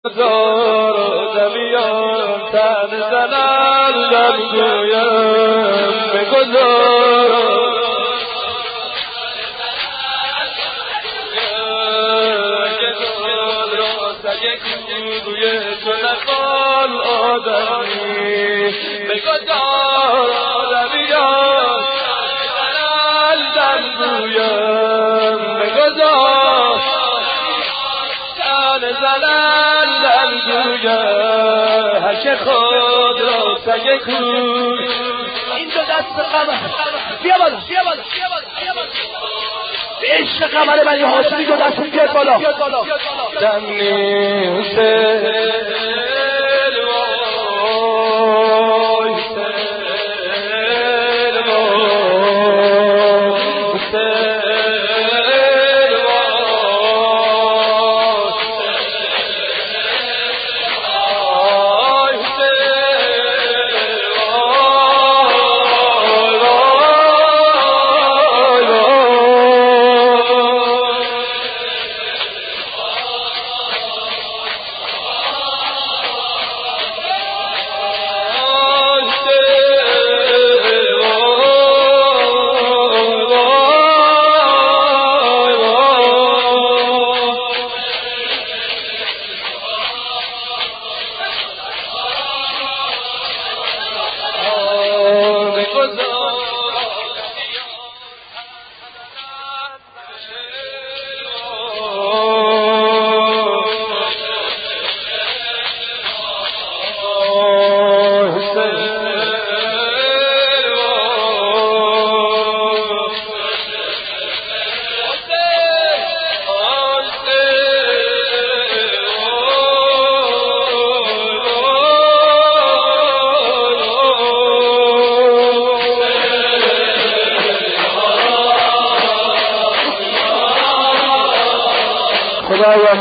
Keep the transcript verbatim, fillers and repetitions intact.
دار دمیان تن زنن در گویم بگذار که خود را سگ کوی تو نخوال آدمی بگذار دمیان تن زنن در گویم بگذار تن زنن در گویم هر که خود را سگ کوی این دو دست قمر بیا بالا بیا بالا به عشق قمر بنی هاشمی دو دست بیاد بالا دمی سل وای سل وای سل وای خدایا